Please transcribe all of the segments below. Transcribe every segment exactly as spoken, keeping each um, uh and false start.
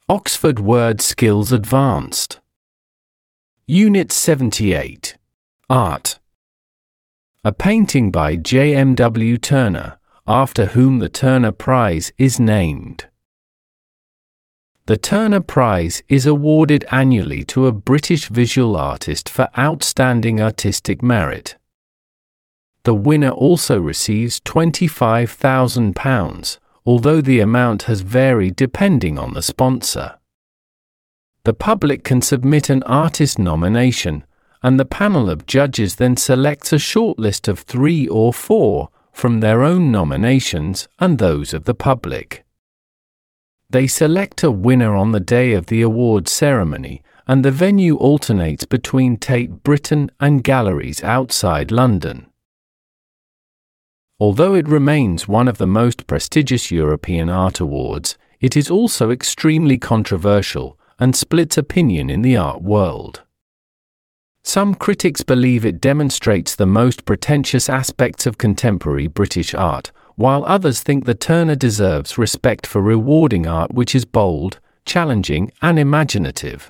Oxford Word Skills Advanced. Unit seventy-eight. Art. A painting by J M W Turner, after whom the Turner Prize is named. The Turner Prize is awarded annually to a British visual artist for outstanding artistic merit. The winner also receives twenty-five thousand pounds, although the amount has varied depending on the sponsor. The public can submit an artist nomination, and the panel of judges then selects a shortlist of three or four from their own nominations and those of the public. They select a winner on the day of the award ceremony, and the venue alternates between Tate Britain and galleries outside London. Although it remains one of the most prestigious European art awards, it is also extremely controversial and splits opinion in the art world. Some critics believe it demonstrates the most pretentious aspects of contemporary British art, while others think the Turner deserves respect for rewarding art which is bold, challenging, and imaginative.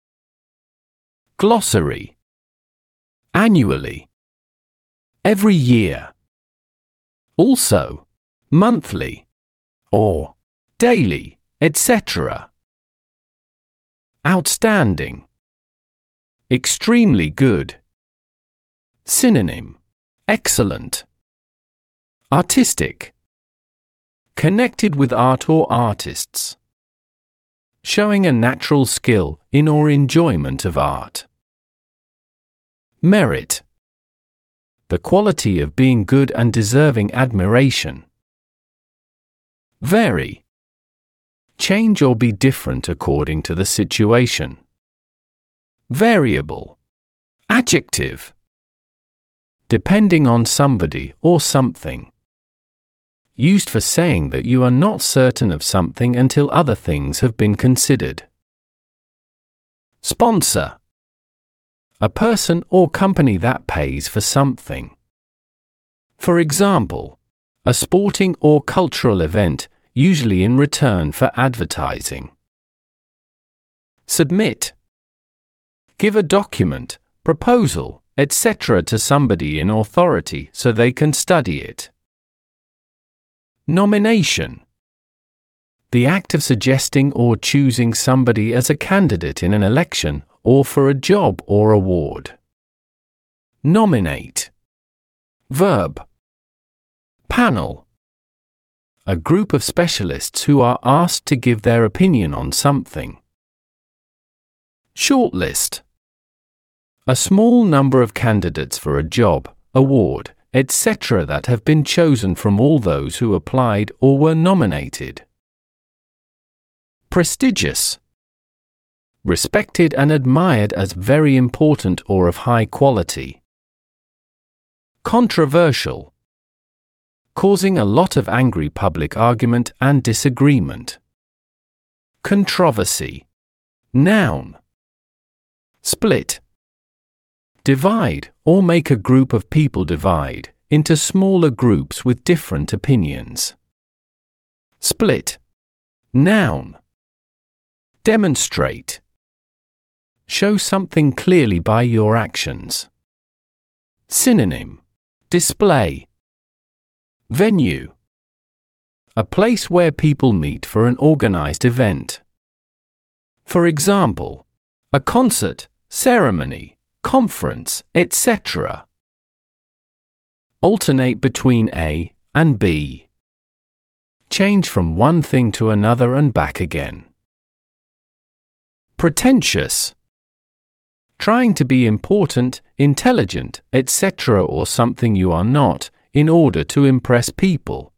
Glossary. Annually. Every year. Also. Monthly. Or daily, et cetera. Outstanding. Extremely good. Synonym. Excellent. Artistic. Connected with art or artists. Showing a natural skill in or enjoyment of art. Merit. The quality of being good and deserving admiration. Vary. Change or be different according to the situation. Variable. Adjective. Depending on somebody or something. Used for saying that you are not certain of something until other things have been considered. Sponsor. A person or company that pays for something. For example, a sporting or cultural event, usually in return for advertising. Submit. Give a document, proposal, et cetera to somebody in authority so they can study it. Nomination. The act of suggesting or choosing somebody as a candidate in an election or for a job or award. Nominate. Verb. Panel. A group of specialists who are asked to give their opinion on something. Shortlist. A small number of candidates for a job, award, et cetera that have been chosen from all those who applied or were nominated. Prestigious. Respected and admired as very important or of high quality. Controversial. Causing a lot of angry public argument and disagreement. Controversy. Noun. Split. Divide, or make a group of people divide, into smaller groups with different opinions. Split. Noun. Demonstrate. Show something clearly by your actions. Synonym. Display. Venue. A place where people meet for an organized event. For example, a concert, ceremony, conference, et cetera. Alternate between A and B. Change from one thing to another and back again. Pretentious. Trying to be important, intelligent, et cetera or something you are not, in order to impress people.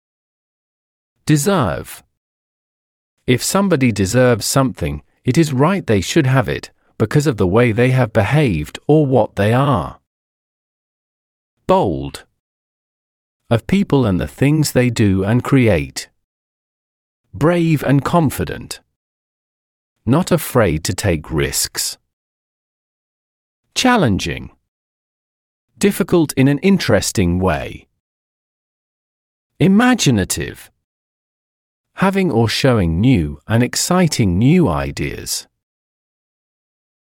Deserve. If somebody deserves something, it is right they should have it, because of the way they have behaved or what they are. Bold. Of people and the things they do and create. Brave and confident. Not afraid to take risks. Challenging. Difficult in an interesting way. Imaginative. having or showing new and exciting new ideas.